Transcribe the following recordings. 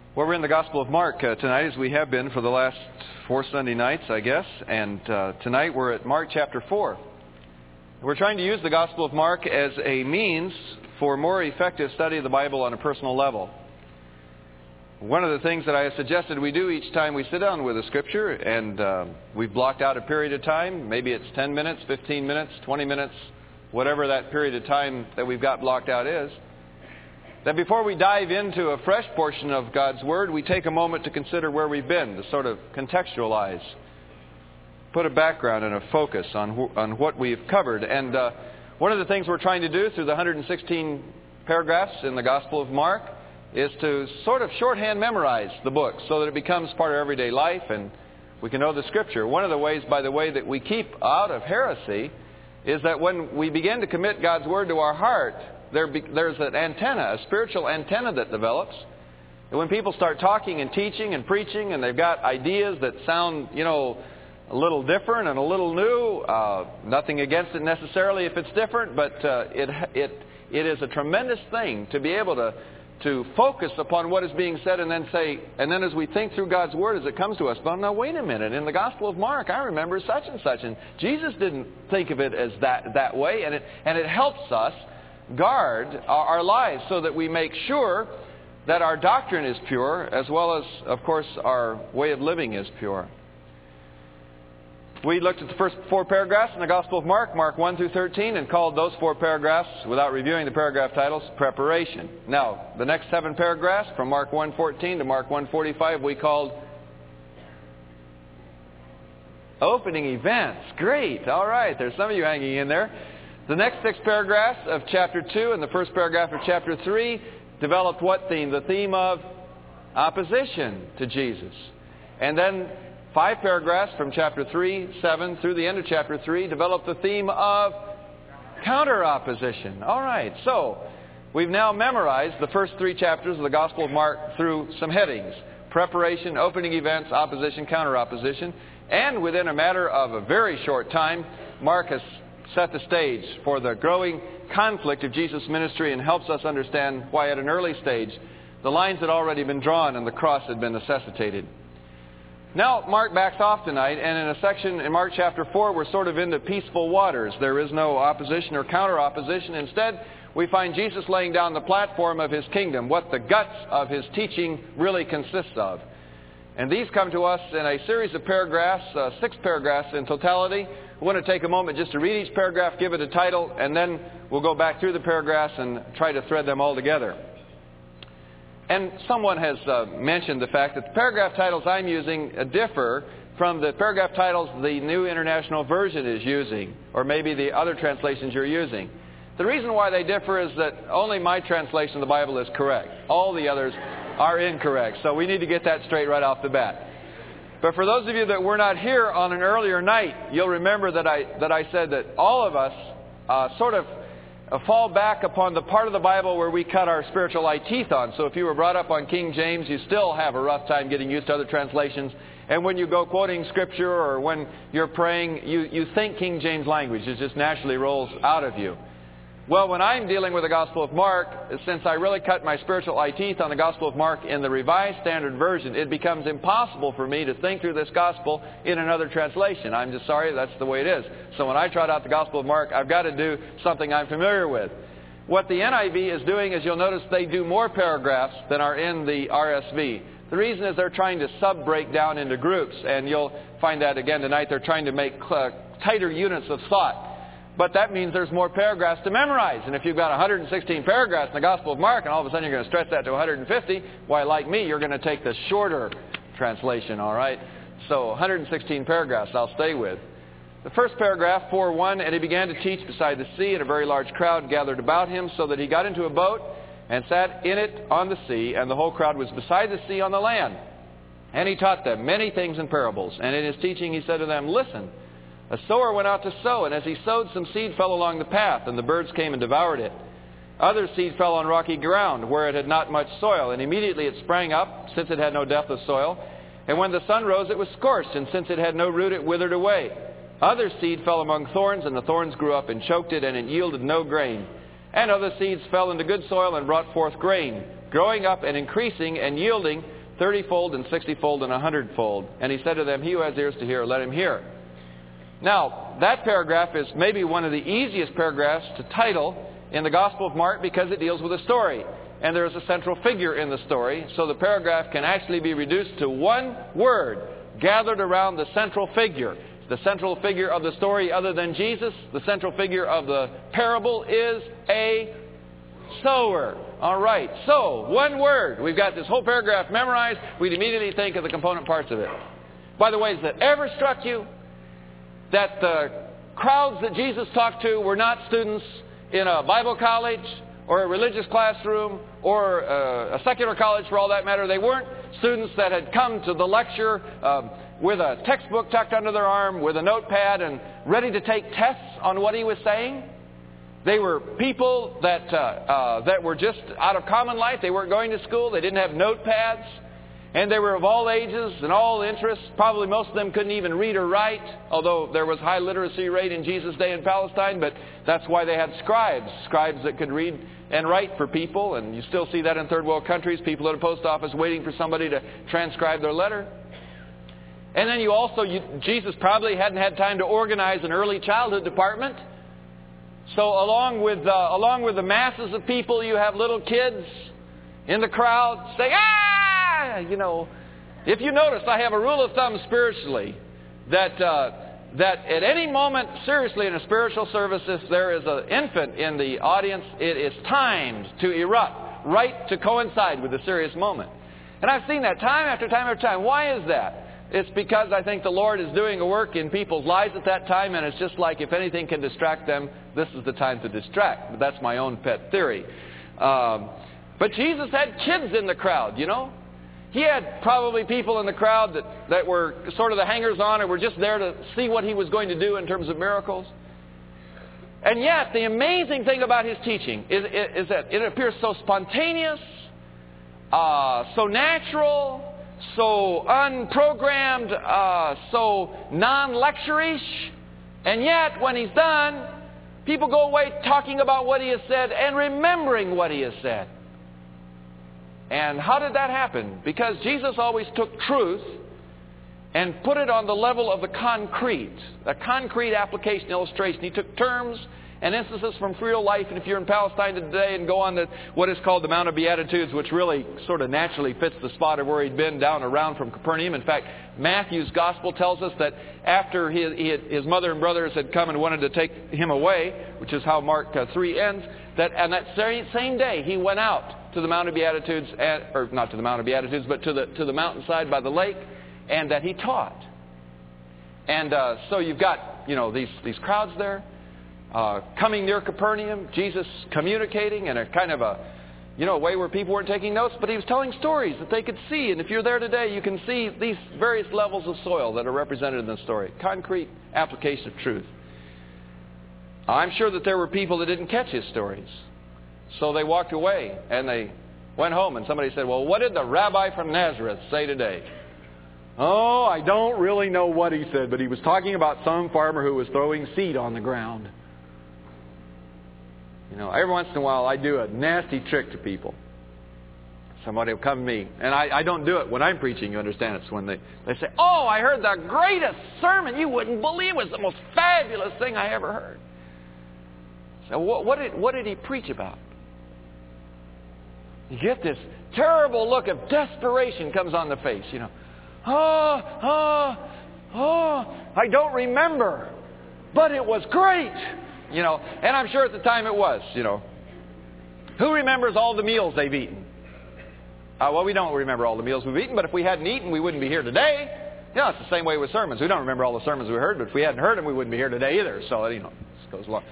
Well, we're in the Gospel of Mark tonight, as we have been for the last 4 Sunday nights, I guess. And tonight we're at Mark chapter 4. We're trying to use the Gospel of Mark as a means for more effective study of the Bible on a personal level. One of the things that I have suggested we do each time we sit down with a Scripture, and we've blocked out a period of time, maybe it's 10 minutes, 15 minutes, 20 minutes, whatever that period of time that we've got blocked out is, that before we dive into a fresh portion of God's Word, we take a moment to consider where we've been, to sort of contextualize, put a background and a focus on what we've covered. And one of the things we're trying to do through the 116 paragraphs in the Gospel of Mark is to sort of shorthand memorize the book so that it becomes part of everyday life and we can know the Scripture. One of the ways, by the way, that we keep out of heresy is that when we begin to commit God's Word to our heart, there's an antenna, a spiritual antenna that develops. And when people start talking and teaching and preaching and they've got ideas that sound, a little different and a little new, nothing against it necessarily if it's different, but it is a tremendous thing to be able to focus upon what is being said and then say, and then as we think through God's Word as it comes to us, well, now wait a minute, in the Gospel of Mark, I remember such and such, and Jesus didn't think of it as that way, and it helps us guard our lives so that we make sure that our doctrine is pure as well as, of course, our way of living is pure. We looked at the first 4 paragraphs in the Gospel of Mark, Mark 1 through 13, and called those 4 paragraphs, without reviewing the paragraph titles, preparation. Now, the next 7 paragraphs, from Mark 1:14 to Mark 1:45, we called opening events. Great. All right. There's some of you hanging in there. The next 6 paragraphs of chapter 2 and the first paragraph of chapter 3 developed what theme? The theme of opposition to Jesus. And then 5 paragraphs from chapter 3:7 through the end of chapter 3 developed the theme of counter-opposition. All right, so we've now memorized the first 3 chapters of the Gospel of Mark through some headings: preparation, opening events, opposition, counter-opposition. And within a matter of a very short time, Mark has set the stage for the growing conflict of Jesus' ministry and helps us understand why at an early stage the lines had already been drawn and the cross had been necessitated. Now Mark backs off tonight, and in a section in Mark chapter 4 we're sort of into peaceful waters. There is no opposition or counter-opposition. Instead, we find Jesus laying down the platform of His kingdom, what the guts of His teaching really consists of. And these come to us in a series of paragraphs, 6 paragraphs in totality. We want to take a moment just to read each paragraph, give it a title, and then we'll go back through the paragraphs and try to thread them all together. And someone has mentioned the fact that the paragraph titles I'm using differ from the paragraph titles the New International Version is using, or maybe the other translations you're using. The reason why they differ is that only my translation of the Bible is correct. All the others are incorrect. So we need to get that straight right off the bat. But for those of you that were not here on an earlier night, you'll remember that I said that all of us sort of fall back upon the part of the Bible where we cut our spiritual eye teeth on. So if you were brought up on King James, you still have a rough time getting used to other translations. And when you go quoting Scripture or when you're praying, you think King James language. It just naturally rolls out of you. Well, when I'm dealing with the Gospel of Mark, since I really cut my spiritual eye teeth on the Gospel of Mark in the Revised Standard Version, it becomes impossible for me to think through this Gospel in another translation. I'm just sorry, that's the way it is. So when I trot out the Gospel of Mark, I've got to do something I'm familiar with. What the NIV is doing is, you'll notice they do more paragraphs than are in the RSV. The reason is they're trying to sub-break down into groups, and you'll find that again tonight. They're trying to make tighter units of thought. But that means there's more paragraphs to memorize. And if you've got 116 paragraphs in the Gospel of Mark, and all of a sudden you're going to stretch that to 150, why, like me, you're going to take the shorter translation, all right? So 116 paragraphs I'll stay with. The first paragraph, 4:1, and he began to teach beside the sea, and a very large crowd gathered about him, so that he got into a boat and sat in it on the sea, and the whole crowd was beside the sea on the land. And he taught them many things in parables. And in his teaching he said to them, "Listen, a sower went out to sow, and as he sowed, some seed fell along the path, and the birds came and devoured it. Other seed fell on rocky ground, where it had not much soil, and immediately it sprang up, since it had no depth of soil. And when the sun rose, it was scorched, and since it had no root, it withered away. Other seed fell among thorns, and the thorns grew up and choked it, and it yielded no grain. And other seeds fell into good soil and brought forth grain, growing up and increasing and yielding 30-fold and 60-fold and 100-fold. And he said to them, he who has ears to hear, let him hear. Now, that paragraph is maybe one of the easiest paragraphs to title in the Gospel of Mark because it deals with a story. And there is a central figure in the story, so the paragraph can actually be reduced to one word, gathered around the central figure. The central figure of the story, other than Jesus, the central figure of the parable is a sower. All right, so, one word. We've got this whole paragraph memorized. We'd immediately think of the component parts of it. By the way, has it ever struck you that the crowds that Jesus talked to were not students in a Bible college or a religious classroom or a secular college for all that matter? They weren't students that had come to the lecture with a textbook tucked under their arm, with a notepad and ready to take tests on what he was saying. They were people that were just out of common life. They weren't going to school. They didn't have notepads. And they were of all ages and all interests. Probably most of them couldn't even read or write, although there was high literacy rate in Jesus' day in Palestine. But that's why they had scribes that could read and write for people. And you still see that in third world countries, people at a post office waiting for somebody to transcribe their letter. And then Jesus probably hadn't had time to organize an early childhood department. So along with the masses of people, you have little kids in the crowd saying, "Ah!" You know, if you notice, I have a rule of thumb spiritually that at any moment, seriously, in a spiritual service, if there is an infant in the audience, it is timed to erupt, right to coincide with the serious moment. And I've seen that time after time after time. Why is that? It's because I think the Lord is doing a work in people's lives at that time, and it's just like if anything can distract them, this is the time to distract. But that's my own pet theory. But Jesus had kids in the crowd, you know. He had probably people in the crowd that were sort of the hangers-on or were just there to see what he was going to do in terms of miracles. And yet, the amazing thing about his teaching is that it appears so spontaneous, so natural, so unprogrammed, so non-lecture-ish. And yet, when he's done, people go away talking about what he has said and remembering what he has said. And how did that happen? Because Jesus always took truth and put it on the level of the concrete, a concrete application illustration. He took terms and instances from real life, and if you're in Palestine today and go on to what is called the Mount of Beatitudes, which really sort of naturally fits the spot of where he'd been down around from Capernaum. In fact, Matthew's gospel tells us that after his mother and brothers had come and wanted to take him away, which is how Mark 3 ends, that on that same day he went out to the Mount of Beatitudes, or not to the Mount of Beatitudes, but to the mountainside by the lake, and that he taught. And so you've got, these crowds there. Coming near Capernaum, Jesus communicating in a kind of a way where people weren't taking notes, but he was telling stories that they could see. And if you're there today, you can see these various levels of soil that are represented in the story. Concrete application of truth. I'm sure that there were people that didn't catch his stories. So they walked away and they went home, and somebody said, "Well, what did the rabbi from Nazareth say today?" "Oh, I don't really know what he said, but he was talking about some farmer who was throwing seed on the ground." Every once in a while I do a nasty trick to people. Somebody will come to me, and I don't do it when I'm preaching, you understand. It's when they say, "Oh, I heard the greatest sermon. You wouldn't believe it. It was the most fabulous thing I ever heard." So what did he preach about? You get this terrible look of desperation comes on the face, I don't remember, but it was great. And I'm sure at the time it was, Who remembers all the meals they've eaten? Well, we don't remember all the meals we've eaten, but if we hadn't eaten, we wouldn't be here today. It's the same way with sermons. We don't remember all the sermons we heard, but if we hadn't heard them, we wouldn't be here today either. So, this goes along.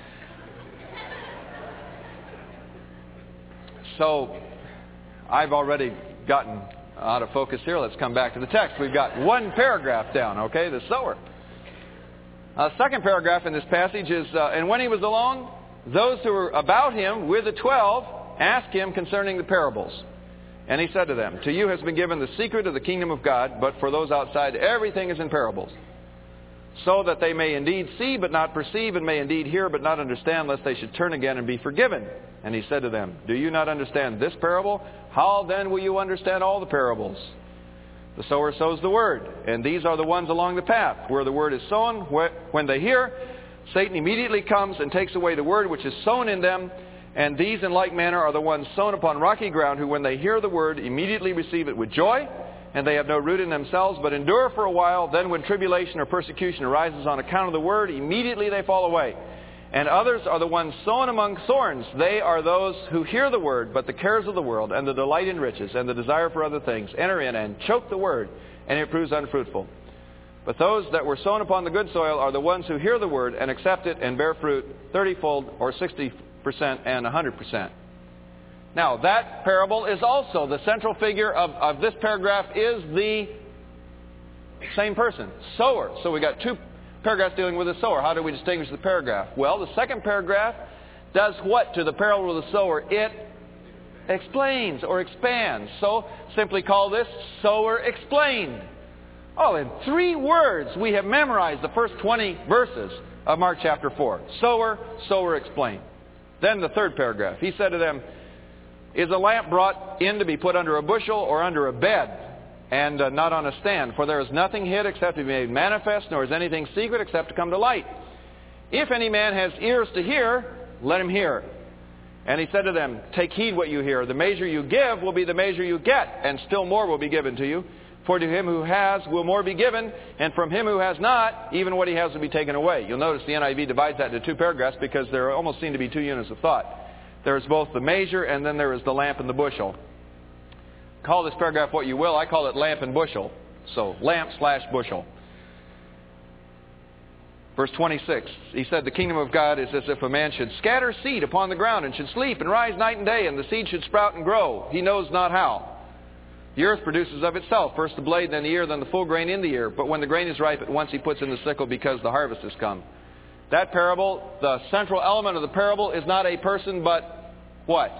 So, I've already gotten out of focus here. Let's come back to the text. We've got one paragraph down, okay? The sower. Second paragraph in this passage is, "And when he was alone, those who were about him with the 12 asked him concerning the parables. And he said to them, 'To you has been given the secret of the kingdom of God, but for those outside everything is in parables, so that they may indeed see but not perceive, and may indeed hear but not understand, lest they should turn again and be forgiven.' And he said to them, 'Do you not understand this parable? How then will you understand all the parables? The sower sows the word, and these are the ones along the path where the word is sown. When they hear, Satan immediately comes and takes away the word which is sown in them. And these in like manner are the ones sown upon rocky ground, who when they hear the word immediately receive it with joy, and they have no root in themselves, but endure for a while. Then when tribulation or persecution arises on account of the word, immediately they fall away. And others are the ones sown among thorns. They are those who hear the word, but the cares of the world, and the delight in riches, and the desire for other things, enter in and choke the word, and it proves unfruitful. But those that were sown upon the good soil are the ones who hear the word, and accept it, and bear fruit 30-fold, or 60% and 100%. Now, that parable is also the central figure of this paragraph is the same person, sower. So we got two paragraphs dealing with the sower. How do we distinguish the paragraph? Well, the second paragraph does what to the parable of the sower? It explains or expands. So simply call this Sower Explained. Oh, in 3 words we have memorized the first 20 verses of Mark chapter 4. Sower Explained. Then the third paragraph. He said to them, is a lamp brought in to be put under a bushel or under a bed, and not on a stand? For there is nothing hid except to be made manifest, nor is anything secret except to come to light. If any man has ears to hear, let him hear. And he said to them, take heed what you hear. The measure you give will be the measure you get, and still more will be given to you. For to him who has will more be given, and from him who has not, even what he has will be taken away. You'll notice the NIV divides that into 2 paragraphs because there almost seem to be 2 units of thought. There's both the measure and then there is the lamp and the bushel. Call this paragraph what you will. I call it lamp and bushel. So lamp/bushel. Verse 26, he said, the kingdom of God is as if a man should scatter seed upon the ground and should sleep and rise night and day, and the seed should sprout and grow. He knows not how. The earth produces of itself, first the blade, then the ear, then the full grain in the ear. But when the grain is ripe, at once he puts in the sickle because the harvest has come. That parable, the central element of the parable is not a person, but what?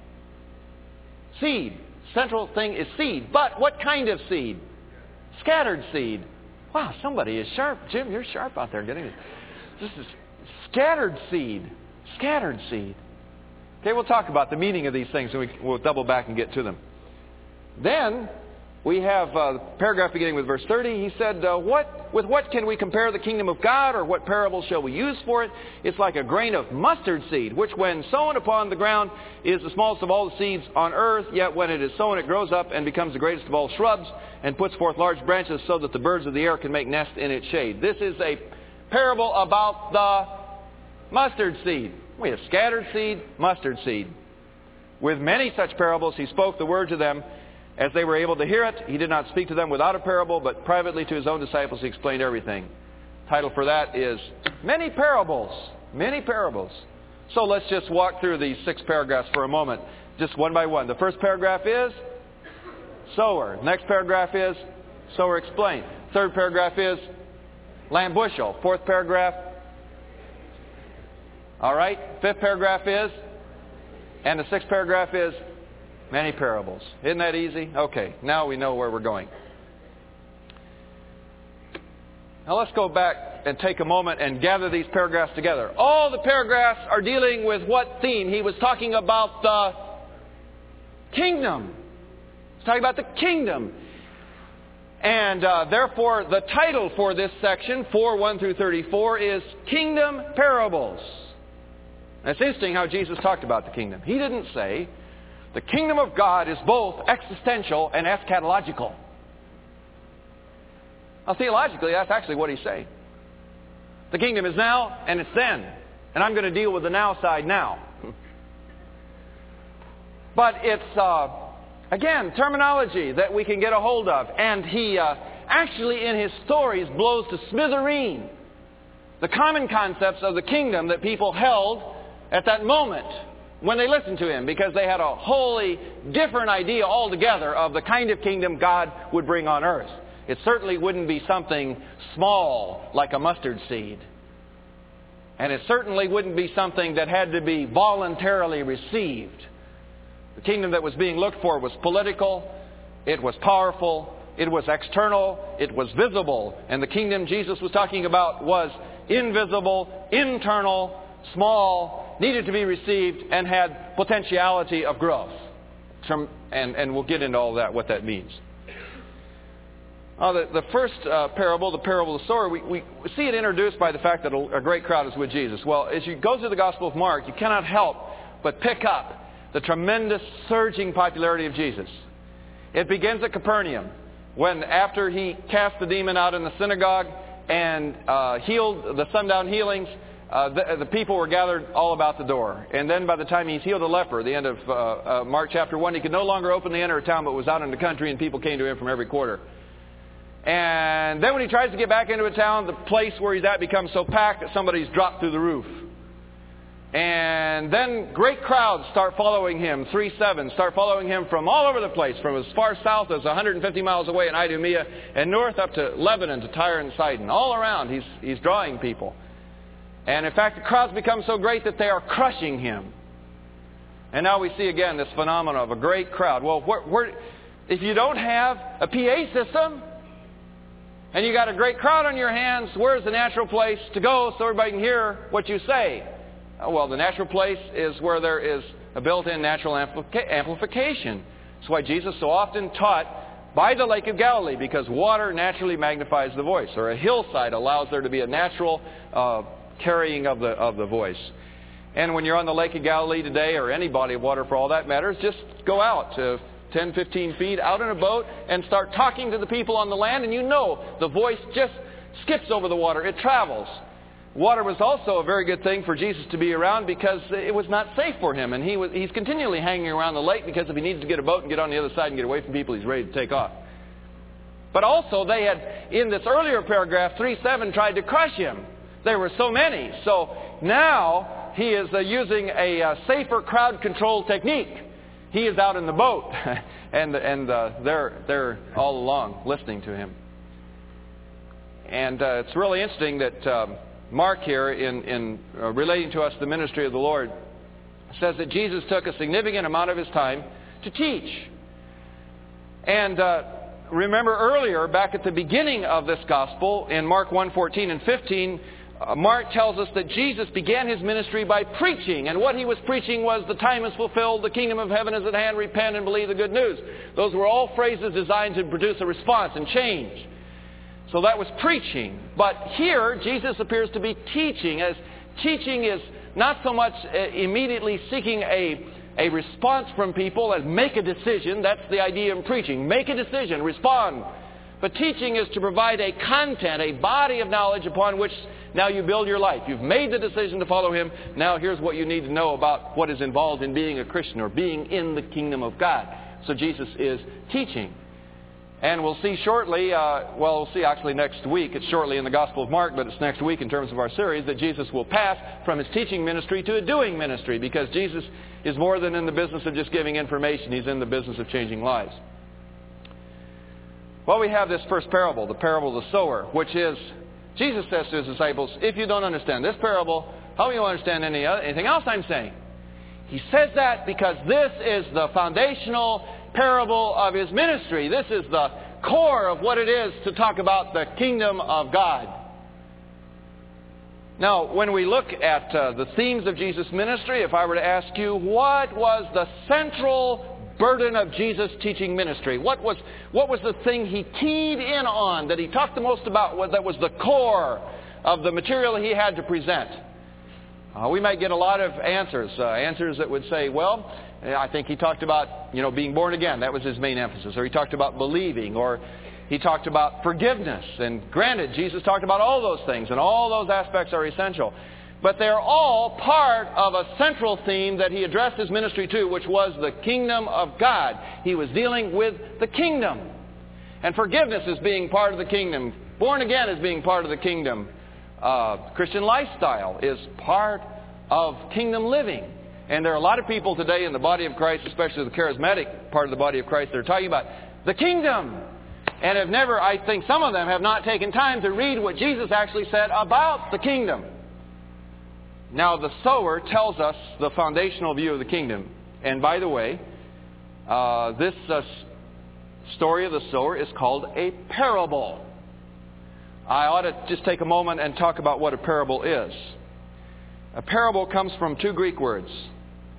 Seed. Central thing is seed. But what kind of seed? Scattered seed. Wow, somebody is sharp. Jim, you're sharp out there getting it. This is scattered seed. Scattered seed. Okay, we'll talk about the meaning of these things and we'll double back and get to them. Then we have the paragraph beginning with verse 30. He said, with what can we compare the kingdom of God, or what parable shall we use for it? It's like a grain of mustard seed, which when sown upon the ground is the smallest of all the seeds on earth, yet when it is sown it grows up and becomes the greatest of all shrubs, and puts forth large branches so that the birds of the air can make nests in its shade. This is a parable about the mustard seed. We have scattered seed, mustard seed. With many such parables he spoke the word to them, as they were able to hear it. He did not speak to them without a parable, but privately to his own disciples he explained everything. Title for that is Many Parables. Many Parables. So let's just walk through these 6 paragraphs for a moment, just one by one. The first paragraph is sower. Next paragraph is sower explained. Third paragraph is lamp bushel. Fourth paragraph, all right. Fifth paragraph is, and the sixth paragraph is many parables. Isn't that easy? Okay, now we know where we're going. Now let's go back and take a moment and gather these paragraphs together. All the paragraphs are dealing with what theme? He was talking about the kingdom. He's talking about the kingdom. And therefore, the title for this section, 4:1 through 34, is Kingdom Parables. And it's interesting how Jesus talked about the kingdom. He didn't say, the kingdom of God is both existential and eschatological. Now, theologically, that's actually what he's saying. The kingdom is now and it's then. And I'm going to deal with the now side now. But it's, again, terminology that we can get a hold of. And he actually, in his stories, blows to smithereen the common concepts of the kingdom that people held at that moment when they listened to him, because they had a wholly different idea altogether of the kind of kingdom God would bring on earth. It certainly wouldn't be something small like a mustard seed. And it certainly wouldn't be something that had to be voluntarily received. The kingdom that was being looked for was political, it was powerful, it was external, it was visible. And the kingdom Jesus was talking about was invisible, internal, small, needed to be received, and had potentiality of growth. And we'll get into all that, what that means. The first parable, the parable of the sower, we see it introduced by the fact that a great crowd is with Jesus. Well, as you go through the Gospel of Mark, you cannot help but pick up the tremendous surging popularity of Jesus. It begins at Capernaum, when after he cast the demon out in the synagogue and healed the sundown healings, the people were gathered all about the door. And then by the time he's healed a leper, the end of Mark chapter 1, he could no longer openly enter a town, but was out in the country, and people came to him from every quarter. And then when he tries to get back into a town, the place where he's at becomes so packed that somebody's dropped through the roof. And then great crowds start following him, 3-7, start following him from all over the place, from as far south as 150 miles away in Idumea, and north up to Lebanon, to Tyre and Sidon. All around, he's drawing people. And in fact, the crowds become so great that they are crushing him. And now we see again this phenomenon of a great crowd. Well, if you don't have a PA system, and you got a great crowd on your hands, where's the natural place to go so everybody can hear what you say? Well, the natural place is where there is a built-in natural amplification. That's why Jesus so often taught by the Lake of Galilee, because water naturally magnifies the voice, or a hillside allows there to be a natural carrying of the voice. And when you're on the Lake of Galilee today, or any body of water for all that matters, just go out to 10, 15 feet out in a boat and start talking to the people on the land, and you know the voice just skips over the water. It travels. Water was also a very good thing for Jesus to be around, because it was not safe for him. And he's continually hanging around the lake, because if he needs to get a boat and get on the other side and get away from people, he's ready to take off. But also they had, in this earlier paragraph, 3-7, tried to crush him. There were so many. So now he is using a safer crowd control technique. He is out in the boat, and they're all along listening to him. And it's really interesting that Mark here, in relating to us the ministry of the Lord, says that Jesus took a significant amount of his time to teach. And remember earlier, back at the beginning of this gospel, in Mark 1:14 and 15, Mark tells us that Jesus began his ministry by preaching. And what he was preaching was, the time is fulfilled, the kingdom of heaven is at hand, repent and believe the good news. Those were all phrases designed to produce a response and change. So that was preaching. But here, Jesus appears to be teaching, as teaching is not so much immediately seeking a response from people as make a decision. That's the idea in preaching. Make a decision, respond. But teaching is to provide a content, a body of knowledge upon which now you build your life. You've made the decision to follow him. Now here's what you need to know about what is involved in being a Christian, or being in the kingdom of God. So Jesus is teaching. And we'll see shortly, we'll see actually next week. It's shortly in the Gospel of Mark, but it's next week in terms of our series, that Jesus will pass from his teaching ministry to a doing ministry, because Jesus is more than in the business of just giving information. He's in the business of changing lives. Well, we have this first parable, the parable of the sower, which is, Jesus says to his disciples, if you don't understand this parable, how will you understand anything else I'm saying? He says that because this is the foundational parable of his ministry. This is the core of what it is to talk about the kingdom of God. Now, when we look at the themes of Jesus' ministry, if I were to ask you, what was the central burden of Jesus' teaching ministry? What was the thing he keyed in on, that he talked the most about, that was the core of the material he had to present? We might get a lot of answers that would say, well, I think he talked about, being born again. That was his main emphasis. Or he talked about believing. Or he talked about forgiveness. And granted, Jesus talked about all those things. And all those aspects are essential. But they're all part of a central theme that he addressed his ministry to, which was the kingdom of God. He was dealing with the kingdom. And forgiveness is being part of the kingdom. Born again is being part of the kingdom. Christian lifestyle is part of kingdom living. And there are a lot of people today in the body of Christ, especially the charismatic part of the body of Christ, that are talking about the kingdom. And have never, I think some of them have not taken time to read what Jesus actually said about the kingdom. Now, the sower tells us the foundational view of the kingdom. And by the way, this story of the sower is called a parable. I ought to just take a moment and talk about what a parable is. A parable comes from two Greek words.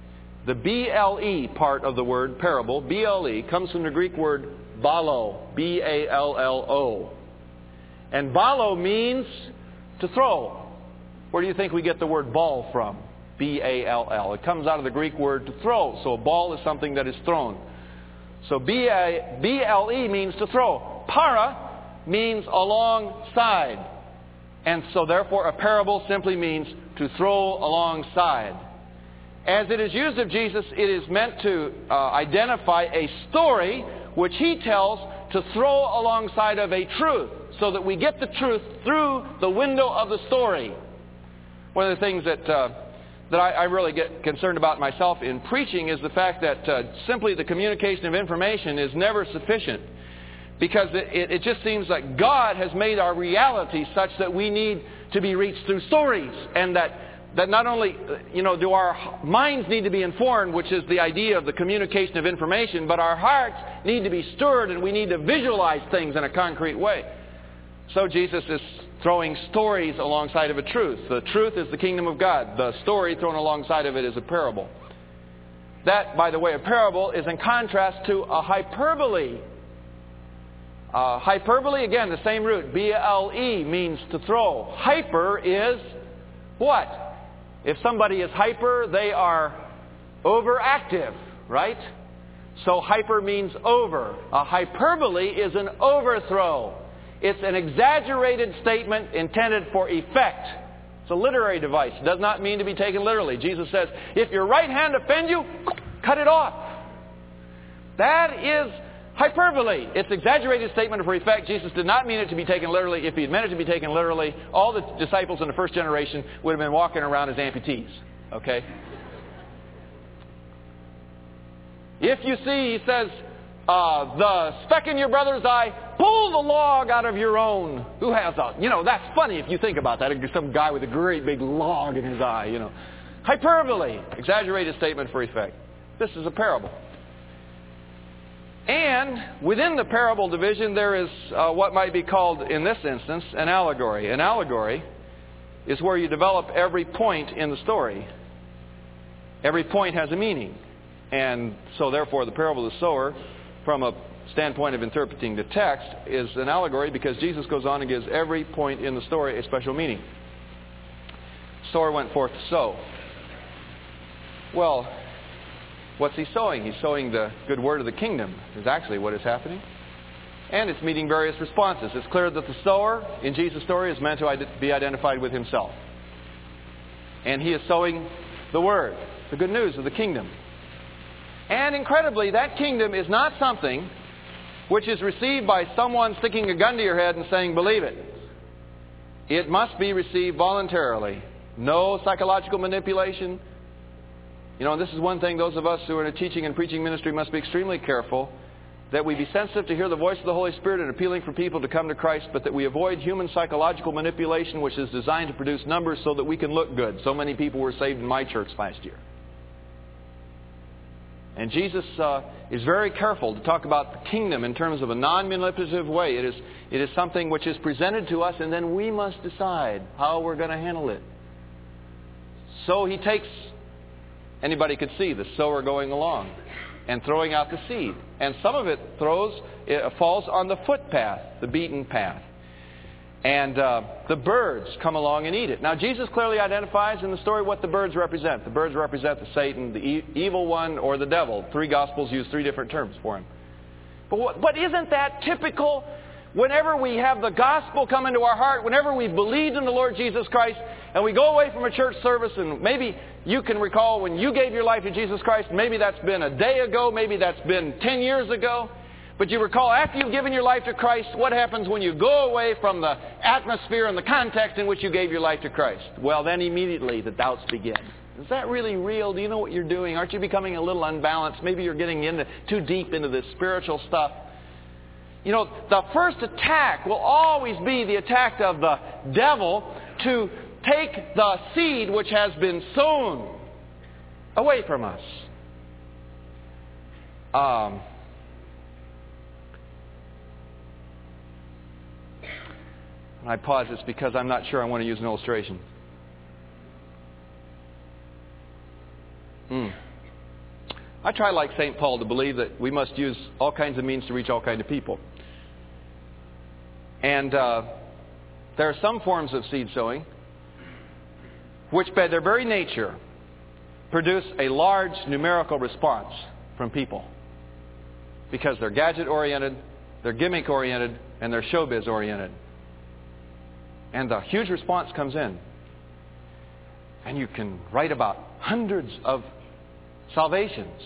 The B-L-E part of the word parable, B-L-E, comes from the Greek word ballo, B-A-L-L-O. And ballo means to throw. Where do you think we get the word ball from? B-A-L-L. It comes out of the Greek word to throw. So a ball is something that is thrown. So B-L-E means to throw. Para means alongside. And so therefore a parable simply means to throw alongside. As it is used of Jesus, it is meant to identify a story which He tells to throw alongside of a truth, so that we get the truth through the window of the story. One of the things that I really get concerned about myself in preaching is the fact that simply the communication of information is never sufficient. Because it just seems like God has made our reality such that we need to be reached through stories. And that not only, do our minds need to be informed, which is the idea of the communication of information, but our hearts need to be stirred and we need to visualize things in a concrete way. So Jesus is throwing stories alongside of a truth. The truth is the kingdom of God. The story thrown alongside of it is a parable. That, by the way, a parable is in contrast to a hyperbole. Hyperbole, again, the same root. B-L-E means to throw. Hyper is what? If somebody is hyper, they are overactive, right? So hyper means over. A hyperbole is an overthrow. It's an exaggerated statement intended for effect. It's a literary device. It does not mean to be taken literally. Jesus says, if your right hand offend you, cut it off. That is hyperbole. It's an exaggerated statement for effect. Jesus did not mean it to be taken literally. If He had meant it to be taken literally, all the disciples in the first generation would have been walking around as amputees. Okay? If you see, He says, the speck in your brother's eye, pull the log out of your own. Who has a... that's funny if you think about that. Some guy with a great big log in his eye, Hyperbole. Exaggerated statement for effect. This is a parable. And within the parable division, there is what might be called, in this instance, an allegory. An allegory is where you develop every point in the story. Every point has a meaning. And so therefore the parable of the sower, from a standpoint of interpreting the text, is an allegory because Jesus goes on and gives every point in the story a special meaning. Sower went forth to sow. Well, what's he sowing? He's sowing the good word of the kingdom, is actually what is happening. And it's meeting various responses. It's clear that the sower in Jesus' story is meant to be identified with himself. And he is sowing the word, the good news of the kingdom. And incredibly, that kingdom is not something which is received by someone sticking a gun to your head and saying, believe it. It must be received voluntarily. No psychological manipulation. And this is one thing those of us who are in a teaching and preaching ministry must be extremely careful, that we be sensitive to hear the voice of the Holy Spirit in appealing for people to come to Christ, but that we avoid human psychological manipulation, which is designed to produce numbers so that we can look good. So many people were saved in my church last year. And Jesus is very careful to talk about the kingdom in terms of a non-manipulative way. It is something which is presented to us, and then we must decide how we're going to handle it. So He takes, anybody could see the sower going along and throwing out the seed. And some of it falls on the footpath, the beaten path. And the birds come along and eat it. Now, Jesus clearly identifies in the story what the birds represent. The birds represent the Satan, the evil one, or the devil. 3 Gospels use 3 different terms for him. But isn't that typical? Whenever we have the gospel come into our heart, whenever we've believed in the Lord Jesus Christ, and we go away from a church service, and maybe you can recall when you gave your life to Jesus Christ, maybe that's been a day ago, maybe that's been 10 years ago. But you recall, after you've given your life to Christ, what happens when you go away from the atmosphere and the context in which you gave your life to Christ? Well, then immediately the doubts begin. Is that really real? Do you know what you're doing? Aren't you becoming a little unbalanced? Maybe you're getting too deep into this spiritual stuff. The first attack will always be the attack of the devil to take the seed which has been sown away from us. I pause this because I'm not sure I want to use an illustration. try, like St. Paul, to believe that we must use all kinds of means to reach all kinds of people. And there are some forms of seed sowing which, by their very nature, produce a large numerical response from people. Because they're gadget-oriented, they're gimmick-oriented, and they're showbiz-oriented. And a huge response comes in. And you can write about hundreds of salvations.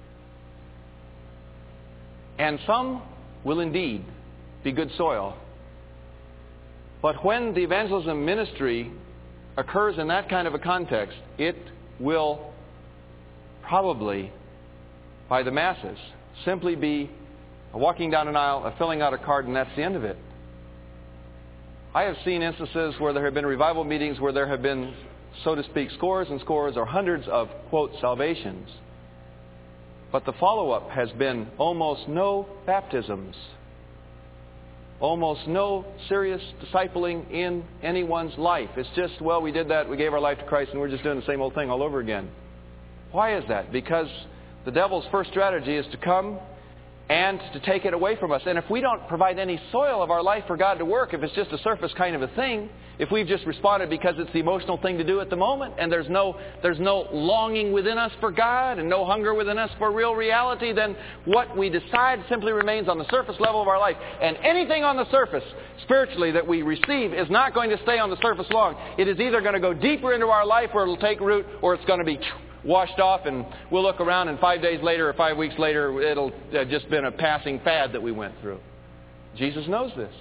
And some will indeed be good soil. But when the evangelism ministry occurs in that kind of a context, it will probably, by the masses, simply be a walking down an aisle, a filling out a card, and that's the end of it. I have seen instances where there have been revival meetings where there have been, so to speak, scores and scores or hundreds of, quote, salvations. But the follow-up has been almost no baptisms. Almost no serious discipling in anyone's life. It's just, well, we did that, we gave our life to Christ, and we're just doing the same old thing all over again. Why is that? Because the devil's first strategy is to come and to take it away from us. And if we don't provide any soil of our life for God to work, if it's just a surface kind of a thing, if we've just responded because it's the emotional thing to do at the moment, and there's no longing within us for God and no hunger within us for real reality, then what we decide simply remains on the surface level of our life. And anything on the surface, spiritually, that we receive is not going to stay on the surface long. It is either going to go deeper into our life where it'll take root, or it's going to be washed off, and we'll look around and 5 days later or 5 weeks later it'll have just been a passing fad that we went through. Jesus knows this.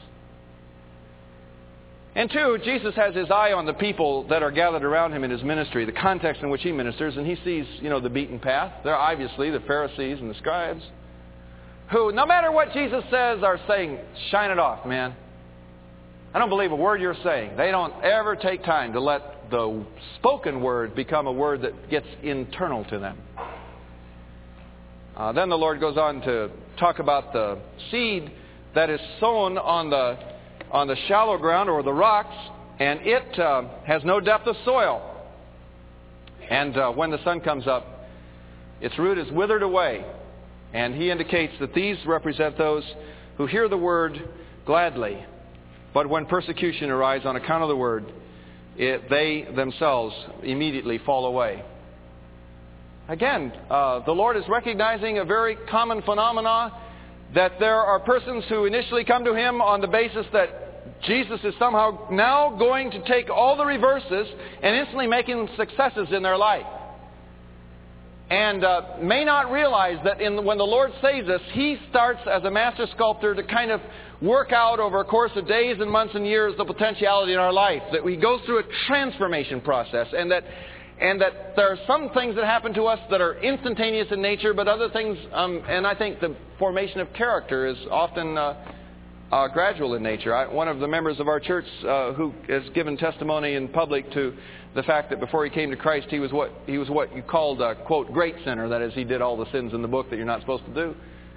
And two, Jesus has his eye on the people that are gathered around him in his ministry, the context in which he ministers, and he sees, the beaten path. They're obviously the Pharisees and the scribes who, no matter what Jesus says, are saying, shine it off, man. I don't believe a word you're saying. They don't ever take time to let the spoken word become a word that gets internal to them. Then the Lord goes on to talk about the seed that is sown on the shallow ground or the rocks, and it has no depth of soil. And when the sun comes up, its root is withered away. And he indicates that these represent those who hear the word gladly. But when persecution arises on account of the word, they themselves immediately fall away. Again, the Lord is recognizing a very common phenomena, that there are persons who initially come to him on the basis that Jesus is somehow now going to take all the reverses and instantly making successes in their life. And may not realize that when the Lord saves us, he starts as a master sculptor to kind of work out over a course of days and months and years the potentiality in our life. That we go through a transformation process, and that there are some things that happen to us that are instantaneous in nature, but other things, and I think the formation of character is often gradual in nature. One of the members of our church who has given testimony in public to the fact that before he came to Christ, he was what you called a, quote, great sinner. That is, he did all the sins in the book that you're not supposed to do.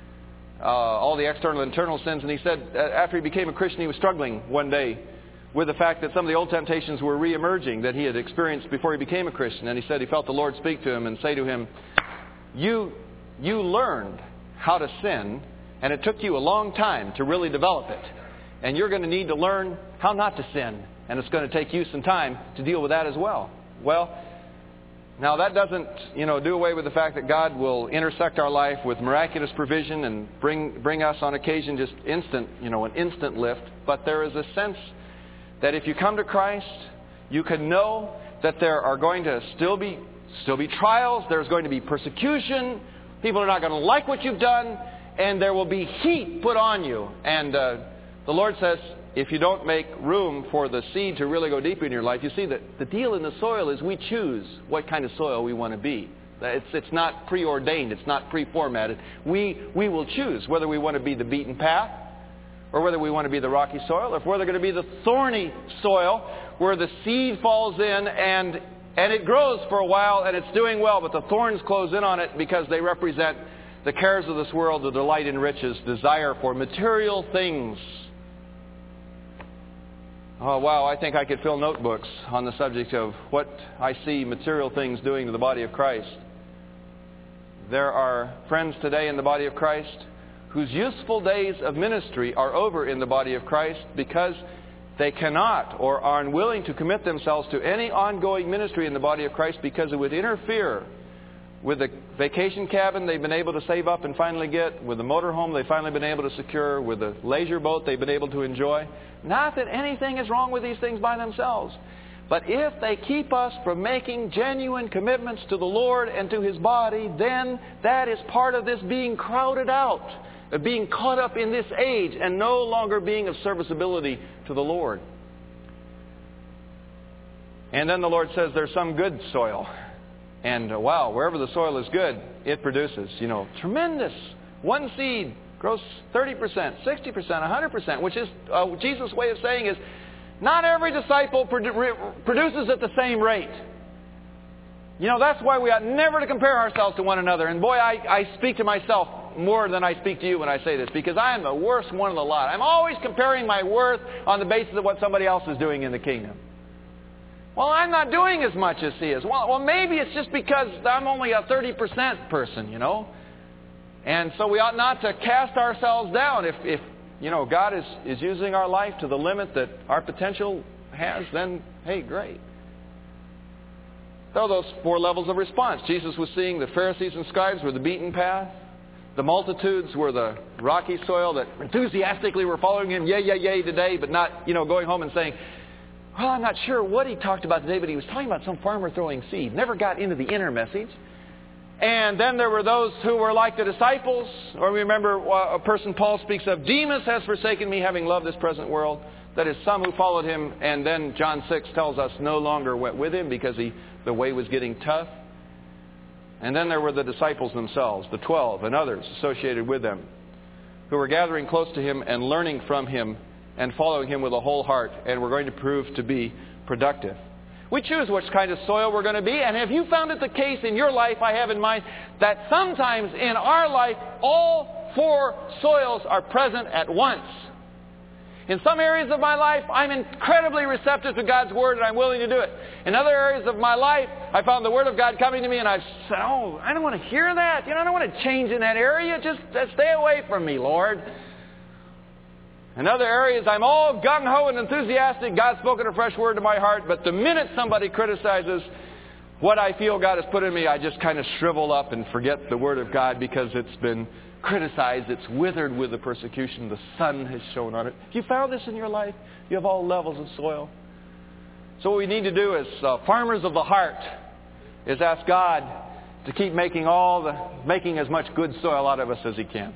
All the external and internal sins. And he said after he became a Christian, he was struggling one day with the fact that some of the old temptations were re-emerging that he had experienced before he became a Christian. And he said he felt the Lord speak to him and say to him, you learned how to sin, and it took you a long time to really develop it. And you're going to need to learn how not to sin. And it's going to take you some time to deal with that as well. Well, now that doesn't, do away with the fact that God will intersect our life with miraculous provision and bring us on occasion just instant, an instant lift. But there is a sense that if you come to Christ, you can know that there are going to still be trials. There's going to be persecution. People are not going to like what you've done. And there will be heat put on you. And the Lord says, if you don't make room for the seed to really go deep in your life, you see that the deal in the soil is we choose what kind of soil we want to be. It's not preordained. It's not pre-formatted. We will choose whether we want to be the beaten path, or whether we want to be the rocky soil, or if we're going to be the thorny soil where the seed falls in and it grows for a while and it's doing well, but the thorns close in on it because they represent the cares of this world, the delight in riches, desire for material things. Oh, wow, I think I could fill notebooks on the subject of what I see material things doing to the body of Christ. there are friends today in the body of Christ whose useful days of ministry are over in the body of Christ because they cannot or are unwilling to commit themselves to any ongoing ministry in the body of Christ because it would interfere with the vacation cabin they've been able to save up and finally get, with the motorhome they've finally been able to secure, with the leisure boat they've been able to enjoy. Not that anything is wrong with these things by themselves. But if they keep us from making genuine commitments to the Lord and to His body, then that is part of this being crowded out, of being caught up in this age and no longer being of serviceability to the Lord. And then the Lord says there's some good soil. And wow, wherever the soil is good, it produces, tremendous. One seed grows 30%, 60%, 100%, which is Jesus' way of saying is not every disciple produces at the same rate. That's why we ought never to compare ourselves to one another. And boy, I speak to myself more than I speak to you when I say this, because I am the worst one of the lot. I'm always comparing my worth on the basis of what somebody else is doing in the kingdom. Well, I'm not doing as much as he is. Well, maybe it's just because I'm only a 30% person, And so we ought not to cast ourselves down. If God is using our life to the limit that our potential has, then, hey, great. So those 4 levels of response. Jesus was seeing the Pharisees and scribes were the beaten path. The multitudes were the rocky soil that enthusiastically were following him, yay today, but not, going home and saying, well, I'm not sure what he talked about today, but he was talking about some farmer throwing seed. Never got into the inner message. And then there were those who were like the disciples. Or remember a person Paul speaks of, Demas has forsaken me, having loved this present world. That is, some who followed him, and then John 6 tells us no longer went with him because the way was getting tough. And then there were the disciples themselves, the 12 and others associated with them, who were gathering close to him and learning from him and following him with a whole heart, and were going to prove to be productive. We choose which kind of soil we're going to be, and have you found it the case in your life, I have in mind, that sometimes in our life all 4 soils are present at once. In some areas of my life, I'm incredibly receptive to God's Word and I'm willing to do it. In other areas of my life, I found the Word of God coming to me and I've said, I don't want to hear that. I don't want to change in that area. Just stay away from me, Lord. In other areas, I'm all gung-ho and enthusiastic. God's spoken a fresh word to my heart. But the minute somebody criticizes what I feel God has put in me, I just kind of shrivel up and forget the Word of God because it's been criticized. It's withered with the persecution. The sun has shone on it. Have you found this in your life? You have all levels of soil. So what we need to do as farmers of the heart is ask God to keep making as much good soil out of us as He can.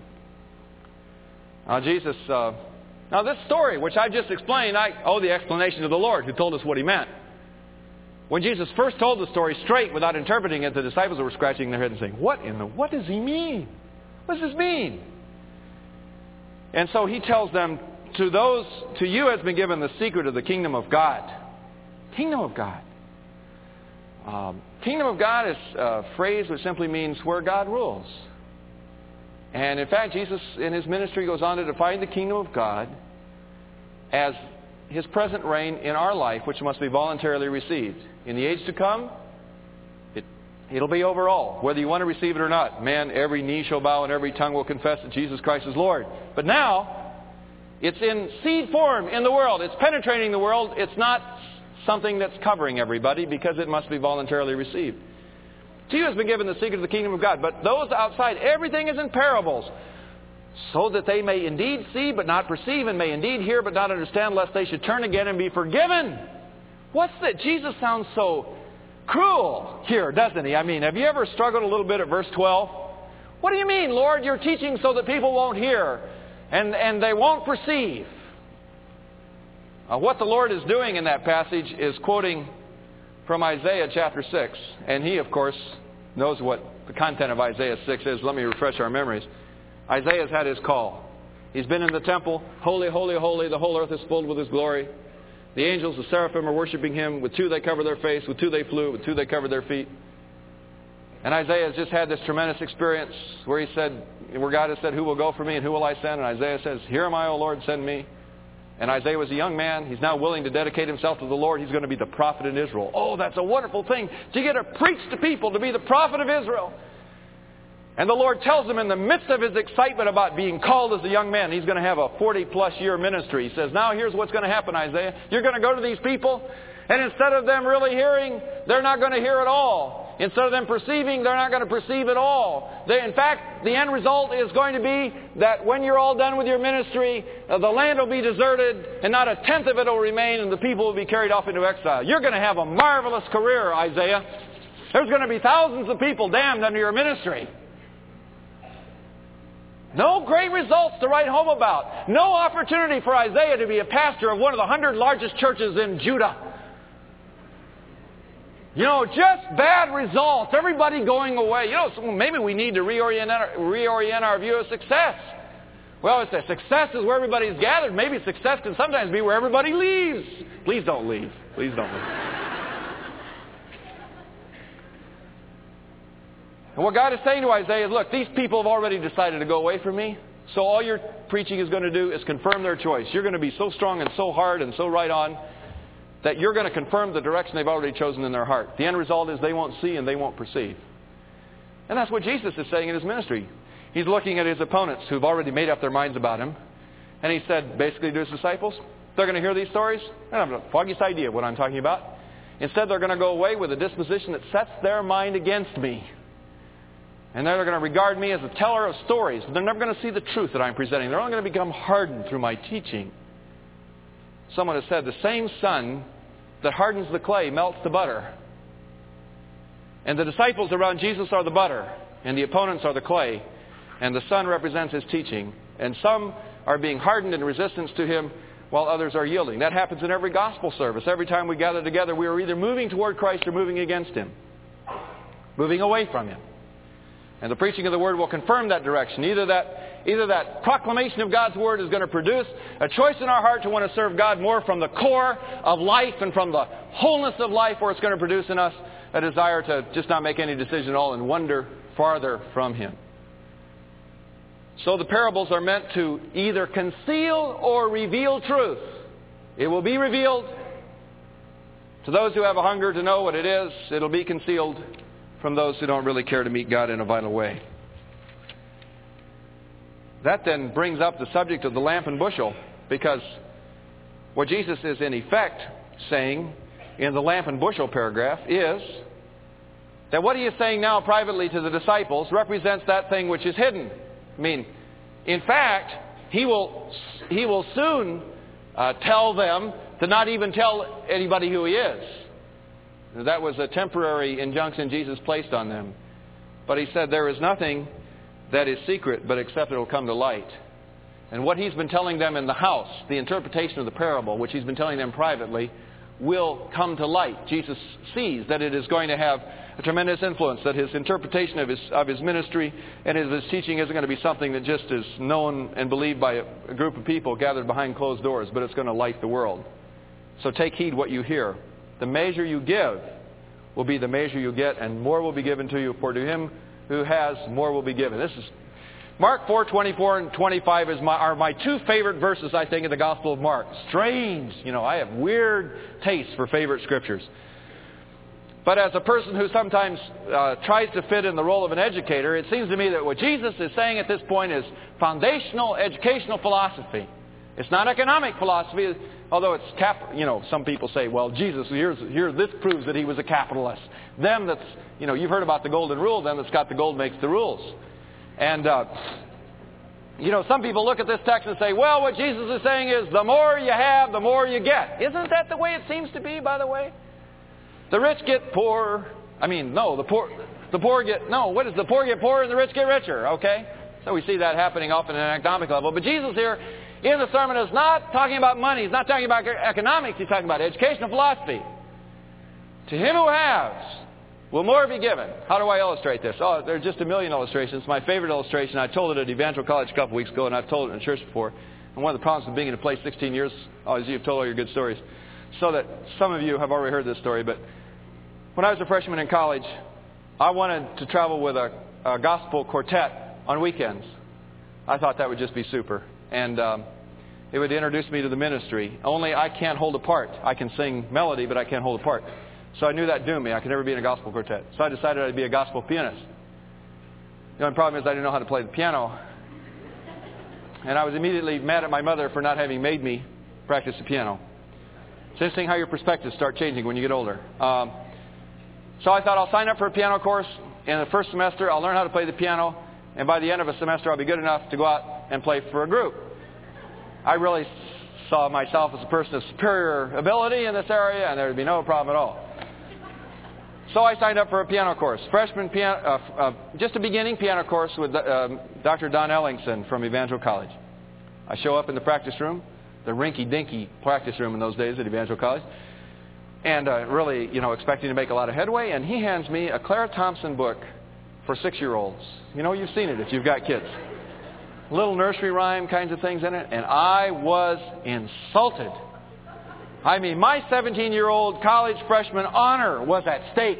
Now this story, which I just explained, I owe the explanation to the Lord who told us what He meant. When Jesus first told the story straight without interpreting it, the disciples were scratching their head and saying, what does He mean? What does this mean? And so He tells them, to you has been given the secret of the kingdom of God. Kingdom of God. Kingdom of God is a phrase which simply means where God rules. And in fact, Jesus in His ministry goes on to define the kingdom of God as His present reign in our life, which must be voluntarily received. In the age to come, it'll be over all, whether you want to receive it or not. Man, every knee shall bow and every tongue will confess that Jesus Christ is Lord. But now, it's in seed form in the world. It's penetrating the world. It's not something that's covering everybody because it must be voluntarily received. To you has been given the secret of the kingdom of God. But those outside, everything is in parables, so that they may indeed see but not perceive, and may indeed hear but not understand, lest they should turn again and be forgiven. What's that? Jesus sounds so cruel here, doesn't He? I mean, have you ever struggled a little bit at verse 12? What do you mean, Lord? You're teaching so that people won't hear and they won't perceive. What the Lord is doing in that passage is quoting from Isaiah chapter 6. And He, of course, knows what the content of Isaiah 6 is. Let me refresh our memories. Isaiah's had his call. He's been in the temple. Holy, holy, holy. The whole earth is filled with His glory. The angels, the seraphim, are worshiping Him. With 2 they cover their face. With 2 they flew. With 2 they covered their feet. And Isaiah has just had this tremendous experience where God has said, who will go for me and who will I send? And Isaiah says, here am I, O Lord, send me. And Isaiah was a young man. He's now willing to dedicate himself to the Lord. He's going to be the prophet in Israel. Oh, that's a wonderful thing to get to preach to people, to be the prophet of Israel. And the Lord tells him in the midst of his excitement about being called as a young man, he's going to have a 40-plus year ministry. He says, now here's what's going to happen, Isaiah. You're going to go to these people, and instead of them really hearing, they're not going to hear at all. Instead of them perceiving, they're not going to perceive at all. In fact, the end result is going to be that when you're all done with your ministry, the land will be deserted, and not a tenth of it will remain, and the people will be carried off into exile. You're going to have a marvelous career, Isaiah. There's going to be thousands of people damned under your ministry. No great results to write home about. No opportunity for Isaiah to be a pastor of one of the 100 largest churches in Judah. Just bad results. Everybody going away. So maybe we need to reorient our view of success. Well, it's that success is where everybody's gathered. Maybe success can sometimes be where everybody leaves. Please don't leave. Please don't leave. And what God is saying to Isaiah is, look, these people have already decided to go away from me. So all your preaching is going to do is confirm their choice. You're going to be so strong and so hard and so right on that you're going to confirm the direction they've already chosen in their heart. The end result is they won't see and they won't perceive. And that's what Jesus is saying in His ministry. He's looking at His opponents who've already made up their minds about Him. And He said, basically to His disciples, they're going to hear these stories. They don't have the foggiest idea what I'm talking about. Instead, they're going to go away with a disposition that sets their mind against me. And they're going to regard me as a teller of stories. They're never going to see the truth that I'm presenting. They're only going to become hardened through my teaching. Someone has said, the same sun that hardens the clay melts the butter. And the disciples around Jesus are the butter, and the opponents are the clay. And the sun represents His teaching. And some are being hardened in resistance to Him, while others are yielding. That happens in every gospel service. Every time we gather together, we are either moving toward Christ or moving against Him. Moving away from Him. And the preaching of the Word will confirm that direction. Either that proclamation of God's Word is going to produce a choice in our heart to want to serve God more from the core of life and from the wholeness of life, or it's going to produce in us a desire to just not make any decision at all and wander farther from Him. So the parables are meant to either conceal or reveal truth. It will be revealed to those who have a hunger to know what it is. It'll be concealed from those who don't really care to meet God in a vital way. That then brings up the subject of the lamp and bushel, because what Jesus is in effect saying in the lamp and bushel paragraph is that what He is saying now privately to the disciples represents that thing which is hidden. I mean, in fact, He will soon tell them to not even tell anybody who He is. That was a temporary injunction Jesus placed on them. But He said there is nothing that is secret, but except it will come to light. And what He's been telling them in the house, the interpretation of the parable, which He's been telling them privately, will come to light. Jesus sees that it is going to have a tremendous influence, that His interpretation of His ministry and His teaching isn't going to be something that just is known and believed by a group of people gathered behind closed doors, but it's going to light the world. So take heed what you hear. The measure you give will be the measure you get, and more will be given to you. For to him who has, more will be given. This is Mark 4:24 and 25 are my two favorite verses, I think, in the Gospel of Mark. Strange. I have weird tastes for favorite scriptures. But as a person who sometimes tries to fit in the role of an educator, it seems to me that what Jesus is saying at this point is foundational educational philosophy. It's not economic philosophy, although it's some people say, well, Jesus, this proves that He was a capitalist. You've heard about the golden rule, them that's got the gold makes the rules. And, some people look at this text and say, well, what Jesus is saying is the more you have, the more you get. Isn't that the way it seems to be, by the way? The rich get poor. The poor get poor and the rich get richer, okay? So we see that happening often at an economic level. But Jesus here in the sermon is not talking about money. He's not talking about economics. He's talking about educational philosophy. To him who has, will more be given. How do I illustrate this? Oh, there are just a million illustrations. My favorite illustration, I told it at Evangel College a couple weeks ago, and I've told it in church before. And one of the problems with being in a place 16 years, is you've told all your good stories. So that some of you have already heard this story. But when I was a freshman in college, I wanted to travel with a gospel quartet on weekends. I thought that would just be super. And it would introduce me to the ministry. Only I can't hold a part. I can sing melody, but I can't hold a part. So I knew that doomed me. I could never be in a gospel quartet. So I decided I'd be a gospel pianist. The only problem is I didn't know how to play the piano. And I was immediately mad at my mother for not having made me practice the piano. It's interesting how your perspectives start changing when you get older. So I thought I'll sign up for a piano course. In the first semester, I'll learn how to play the piano. And by the end of a semester, I'll be good enough to go out and play for a group. I really saw myself as a person of superior ability in this area, and there would be no problem at all. So I signed up for a piano course, freshman piano, just a beginning piano course with Dr. Don Ellingson from Evangel College. I show up in the practice room, the rinky-dinky practice room in those days at Evangel College, and really, expecting to make a lot of headway. And he hands me a Clara Thompson book for 6-year-olds. You've seen it if you've got kids. Little nursery rhyme kinds of things in it, and I was insulted. I mean, my 17-year-old college freshman honor was at stake.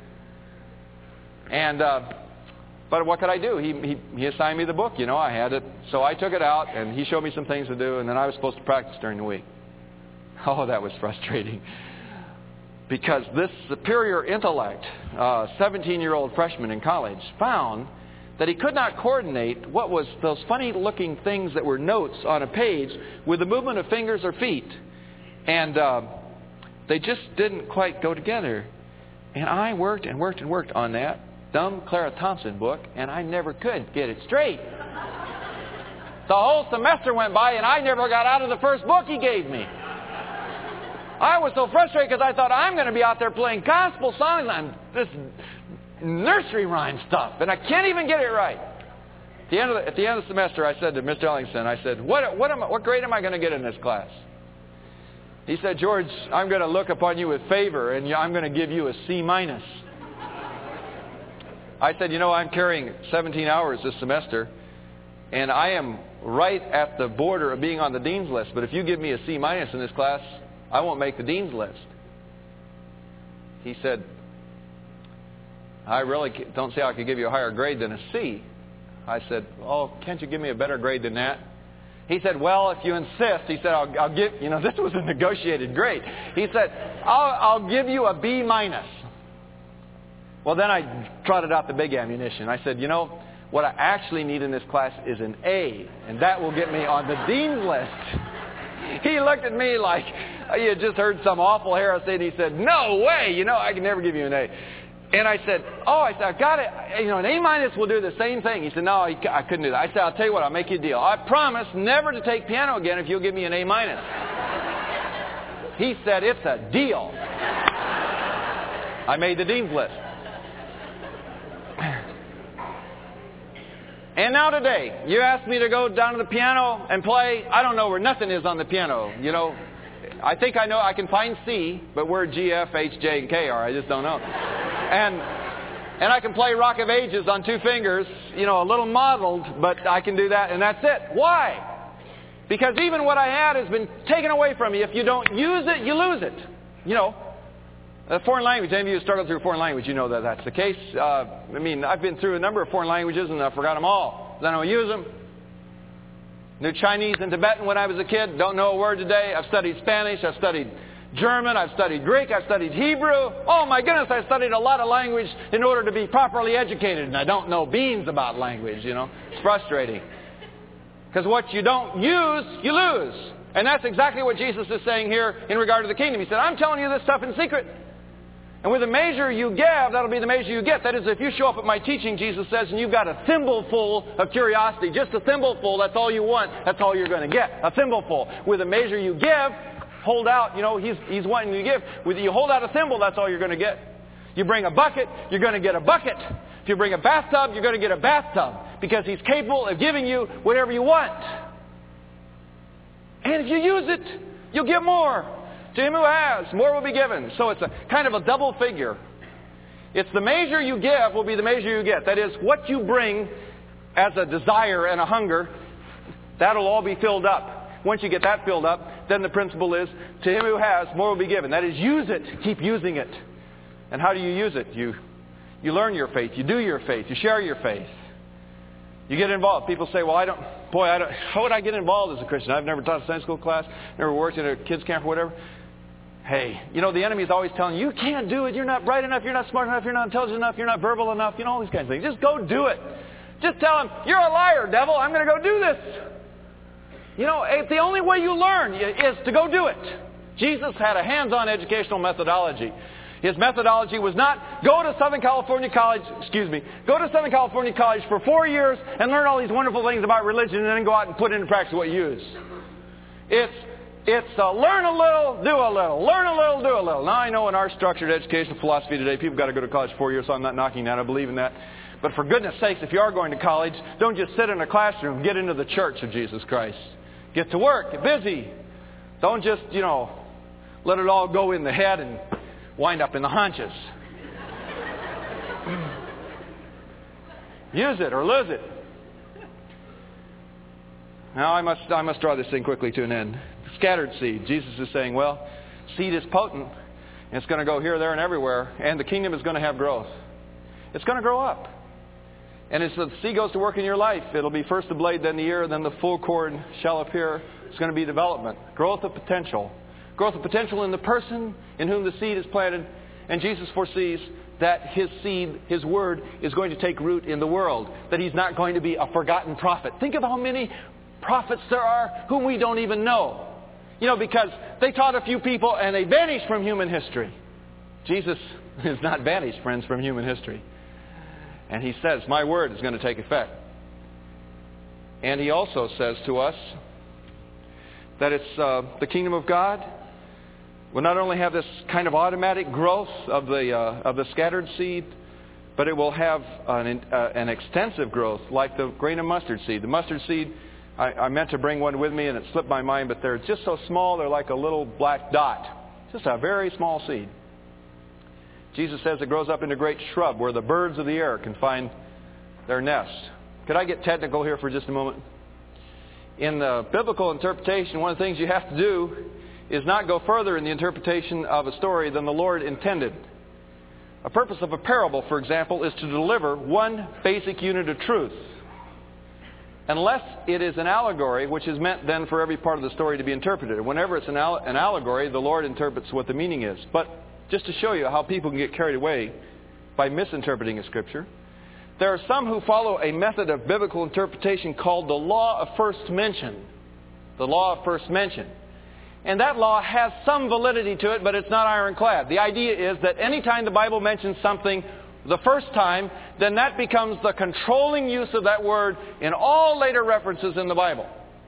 And but what could I do? He assigned me the book. I had it. So I took it out, and he showed me some things to do, and then I was supposed to practice during the week. Oh, that was frustrating. Because this superior intellect, 17-year-old freshman in college, found that he could not coordinate what was those funny-looking things that were notes on a page with the movement of fingers or feet. And they just didn't quite go together. And I worked and worked and worked on that dumb Clara Thompson book, and I never could get it straight. The whole semester went by, and I never got out of the first book he gave me. I was so frustrated because I thought, I'm going to be out there playing gospel songs and this nursery rhyme stuff, and I can't even get it right. At the end of the semester, I said to Mr. Ellingson, I said, what grade am I going to get in this class? He said, George, I'm going to look upon you with favor, and I'm going to give you a C-. I said, I'm carrying 17 hours this semester, and I am right at the border of being on the dean's list. But if you give me a C- in this class, I won't make the dean's list. He said, I really don't see how I could give you a higher grade than a C. I said, can't you give me a better grade than that? He said, well, if you insist, he said, I'll give, this was a negotiated grade. He said, I'll give you a B-. Well, then I trotted out the big ammunition. I said, what I actually need in this class is an A, and that will get me on the dean's list. He looked at me like he had just heard some awful heresy, and he said, no way, I can never give you an A. And I said, I got it. An A- will do the same thing. He said, no, I couldn't do that. I said, I'll tell you what, I'll make you a deal. I promise never to take piano again if you'll give me an A-. He said, it's a deal. I made the dean's list. And now today, you asked me to go down to the piano and play. I don't know where nothing is on the piano. I think I know I can find C, but where G, F, H, J, and K are, I just don't know. And I can play Rock of Ages on 2 fingers, a little muddled, but I can do that, and that's it. Why? Because even what I had has been taken away from you. If you don't use it, you lose it. A foreign language, any of you who struggle through a foreign language, you know that that's the case. I've been through a number of foreign languages, and I forgot them all. Then I don't use them. Knew Chinese and Tibetan when I was a kid. Don't know a word today. I've studied Spanish. I've studied German. I've studied Greek. I've studied Hebrew. Oh, my goodness, I studied a lot of language in order to be properly educated, and I don't know beans about language, It's frustrating. Because what you don't use, you lose. And that's exactly what Jesus is saying here in regard to the kingdom. He said, I'm telling you this stuff in secret. And with the measure you give, that'll be the measure you get. That is, if you show up at my teaching, Jesus says, and you've got a thimbleful of curiosity, just a thimbleful, that's all you want, that's all you're going to get. A thimbleful. With the measure you give, hold out, he's wanting you to give. With you hold out a thimble, that's all you're going to get. You bring a bucket, you're going to get a bucket. If you bring a bathtub, you're going to get a bathtub. Because he's capable of giving you whatever you want. And if you use it, you'll get more. To him who has, more will be given. So it's a kind of a double figure. It's the measure you give will be the measure you get. That is, what you bring as a desire and a hunger, that'll all be filled up. Once you get that filled up, then the principle is, to him who has, more will be given. That is, use it. Keep using it. And how do you use it? You learn your faith. You do your faith. You share your faith. You get involved. People say, well, how would I get involved as a Christian? I've never taught a Sunday school class, never worked at a kids camp or whatever. Hey, the enemy is always telling you can't do it. You're not bright enough. You're not smart enough. You're not intelligent enough. You're not verbal enough. All these kinds of things. Just go do it. Just tell them, you're a liar, devil. I'm going to go do this. You know, the only way you learn is to go do it. Jesus had a hands-on educational methodology. His methodology was not go to Southern California College for 4 years and learn all these wonderful things about religion and then go out and put into practice what you use. It's learn a little, do a little. Learn a little, do a little. Now, I know in our structured educational philosophy today, people got to go to college 4 years, so I'm not knocking that. I believe in that. But for goodness sakes, if you are going to college, don't just sit in a classroom. Get into the church of Jesus Christ. Get to work. Get busy. Don't just, let it all go in the head and wind up in the haunches. Use it or lose it. Now, I must draw this thing quickly to an end. Scattered seed. Jesus is saying, well, seed is potent, and it's going to go here, there, and everywhere, and the kingdom is going to have growth. It's going to grow up. And as the seed goes to work in your life, it'll be first the blade, then the ear, then the full cord shall appear. It's going to be development. Growth of potential. Growth of potential in the person in whom the seed is planted. And Jesus foresees that His seed, His word, is going to take root in the world. That He's not going to be a forgotten prophet. Think of how many prophets there are whom we don't even know. Because they taught a few people and they vanished from human history. Jesus is not vanished, friends, from human history. And He says, my word is going to take effect. And He also says to us that it's the kingdom of God will not only have this kind of automatic growth of the scattered seed, but it will have an extensive growth like the grain of mustard seed. The mustard seed, I meant to bring one with me and it slipped my mind, but they're just so small they're like a little black dot. Just a very small seed. Jesus says it grows up into a great shrub where the birds of the air can find their nest. Could I get technical here for just a moment? In the biblical interpretation, one of the things you have to do is not go further in the interpretation of a story than the Lord intended. A purpose of a parable, for example, is to deliver one basic unit of truth. Unless it is an allegory, which is meant then for every part of the story to be interpreted. Whenever it's an allegory, the Lord interprets what the meaning is. But just to show you how people can get carried away by misinterpreting a Scripture, there are some who follow a method of biblical interpretation called the law of first mention. The law of first mention. And that law has some validity to it, but it's not ironclad. The idea is that any time the Bible mentions something the first time, then that becomes the controlling use of that word in all later references in the Bible.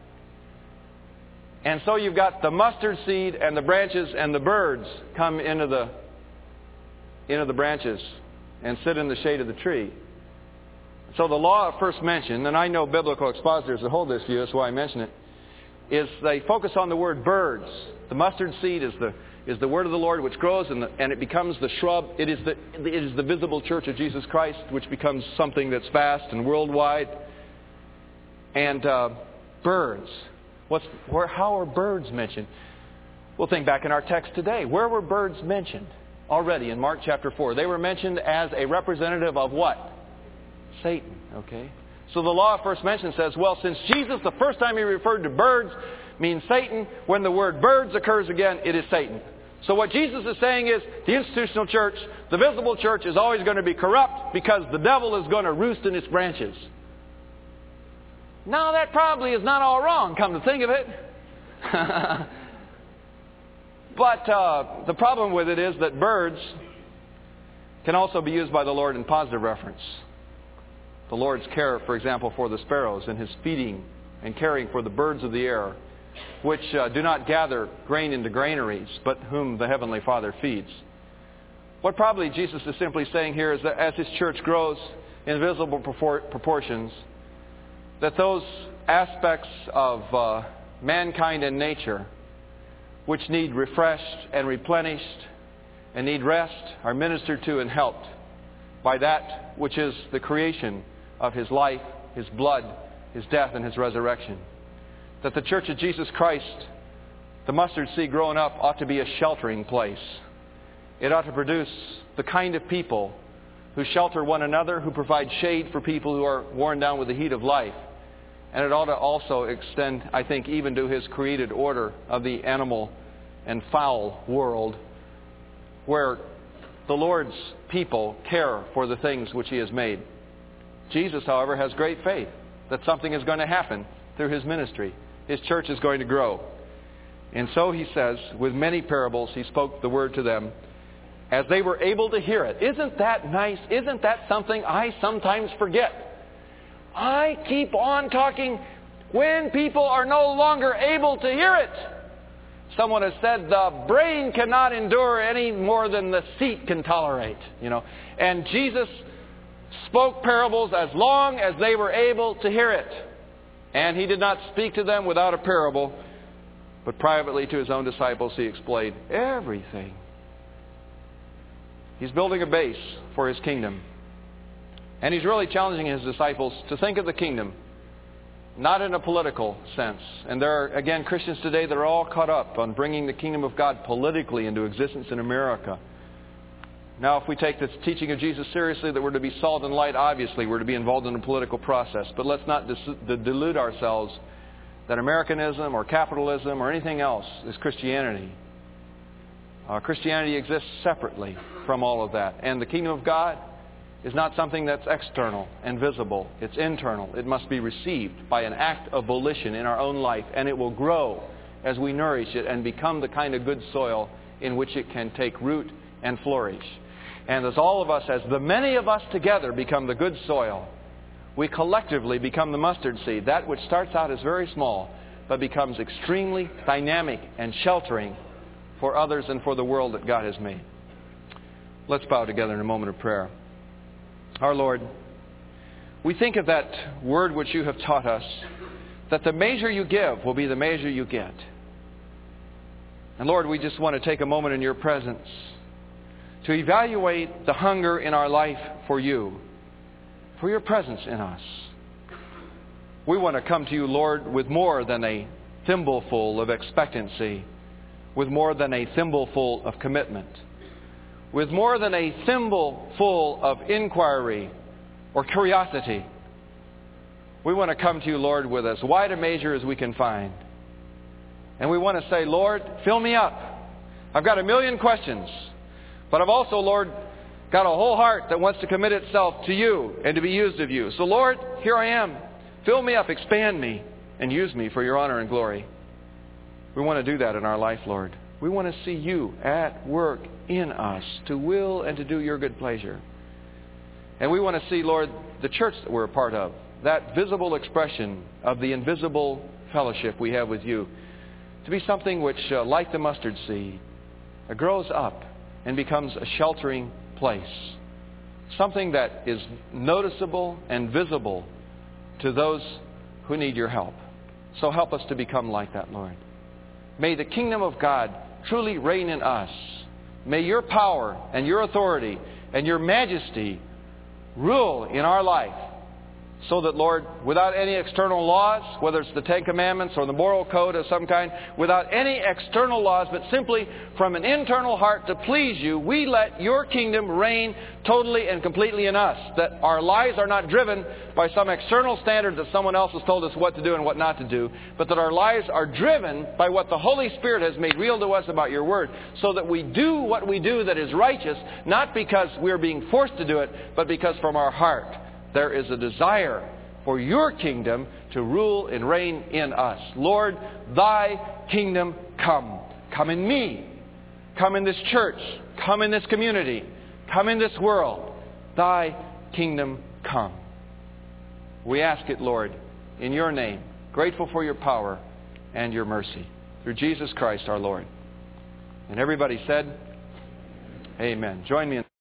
And so you've got the mustard seed and the branches and the birds come into the branches and sit in the shade of the tree. So the law of first mention, and I know biblical expositors that hold this view, that's why I mention it, is they focus on the word birds. The mustard seed is the word of the Lord which grows and it becomes the shrub. It is the visible church of Jesus Christ, which becomes something that's vast and worldwide. And birds. How are birds mentioned? We'll think back in our text today. Where were birds mentioned? Already in Mark chapter 4. They were mentioned as a representative of what? Satan. Okay. So the law of first mention says, well, since Jesus, the first time He referred to birds, means Satan, when the word birds occurs again, it is Satan. So what Jesus is saying is, the institutional church, the visible church, is always going to be corrupt because the devil is going to roost in its branches. Now, that probably is not all wrong, come to think of it. But the problem with it is that birds can also be used by the Lord in positive reference. The Lord's care, for example, for the sparrows and His feeding and caring for the birds of the air, which do not gather grain into granaries, but whom the Heavenly Father feeds. What probably Jesus is simply saying here is that as His church grows in visible proportions, that those aspects of mankind and nature which need refreshed and replenished and need rest are ministered to and helped by that which is the creation of His life, His blood, His death, and His resurrection. That the church of Jesus Christ, the mustard seed growing up, ought to be a sheltering place. It ought to produce the kind of people who shelter one another, who provide shade for people who are worn down with the heat of life. And it ought to also extend, I think, even to His created order of the animal and fowl world, where the Lord's people care for the things which He has made. Jesus, however, has great faith that something is going to happen through His ministry. His church is going to grow. And so He says, with many parables, He spoke the word to them as they were able to hear it. Isn't that nice? Isn't that something I sometimes forget? I keep on talking when people are no longer able to hear it. Someone has said the brain cannot endure any more than the seat can tolerate. And Jesus spoke parables as long as they were able to hear it. And He did not speak to them without a parable, but privately to His own disciples He explained everything. He's building a base for His kingdom. And He's really challenging His disciples to think of the kingdom not in a political sense. And there are, again, Christians today that are all caught up on bringing the kingdom of God politically into existence in America. Now, if we take this teaching of Jesus seriously, that we're to be salt and light, obviously we're to be involved in a political process. But let's not delude ourselves that Americanism or capitalism or anything else is Christianity. Christianity exists separately from all of that. And the kingdom of God is not something that's external and visible. It's internal. It must be received by an act of volition in our own life, and it will grow as we nourish it and become the kind of good soil in which it can take root and flourish. And as all of us, as the many of us together become the good soil, we collectively become the mustard seed, that which starts out as very small, but becomes extremely dynamic and sheltering for others and for the world that God has made. Let's bow together in a moment of prayer. Our Lord, we think of that word which You have taught us, that the measure You give will be the measure You get. And Lord, we just want to take a moment in Your presence to evaluate the hunger in our life for You, for Your presence in us. We want to come to You, Lord, with more than a thimbleful of expectancy, with more than a thimbleful of commitment, with more than a thimbleful of inquiry or curiosity. We want to come to You, Lord, with as wide a measure as we can find. And we want to say, Lord, fill me up. I've got a million questions, but I've also, Lord, got a whole heart that wants to commit itself to You and to be used of You. So, Lord, here I am. Fill me up, expand me, and use me for Your honor and glory. We want to do that in our life, Lord. We want to see You at work in us to will and to do Your good pleasure. And we want to see, Lord, the church that we're a part of, that visible expression of the invisible fellowship we have with You, to be something which, like the mustard seed, grows up and becomes a sheltering place. Something that is noticeable and visible to those who need Your help. So help us to become like that, Lord. May the kingdom of God truly reign in us. May Your power and Your authority and Your majesty rule in our life, so that, Lord, without any external laws, whether it's the Ten Commandments or the moral code of some kind, without any external laws, but simply from an internal heart to please You, we let Your kingdom reign totally and completely in us. That our lives are not driven by some external standard that someone else has told us what to do and what not to do, but that our lives are driven by what the Holy Spirit has made real to us about Your Word, so that we do what we do that is righteous, not because we're being forced to do it, but because from our heart there is a desire for Your kingdom to rule and reign in us. Lord, Thy kingdom come. Come in me. Come in this church. Come in this community. Come in this world. Thy kingdom come. We ask it, Lord, in Your name, grateful for Your power and Your mercy. Through Jesus Christ our Lord. And everybody said, Amen. Join me in